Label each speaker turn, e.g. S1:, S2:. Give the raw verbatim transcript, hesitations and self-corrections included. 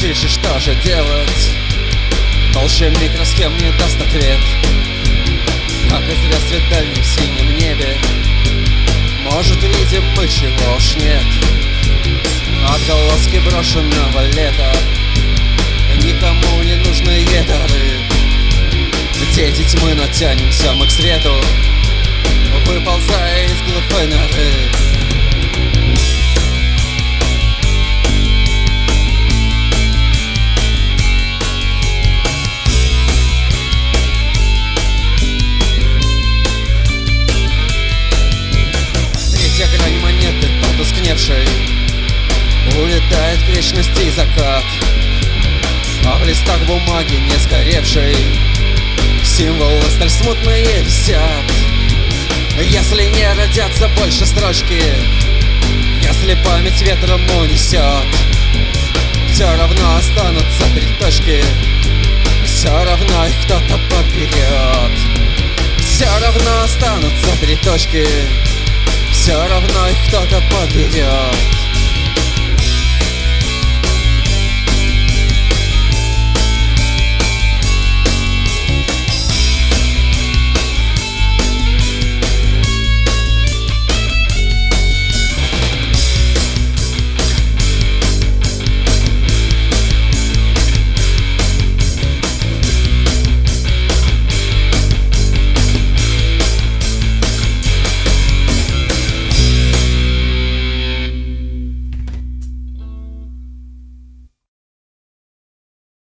S1: молчишь, и что же делать? Толще микросхем не даст ответ. Как известно, свет дальний в синем небе. Может, видим мы, чего уж нет. Отголоски брошенного лета, никому не нужны дары. Дети тьмы, но тянемся мы к свету, выползая из глухой норы. Третья грань монеты, потускневшей, улетает к вечности закат. А в листах бумаги не сгоревшей символы столь смутные висят. Если не родятся больше строчки, если память ветром унесет, все равно останутся три точки, все равно их кто-то подберет. Все равно останутся три точки, все равно их кто-то подберет.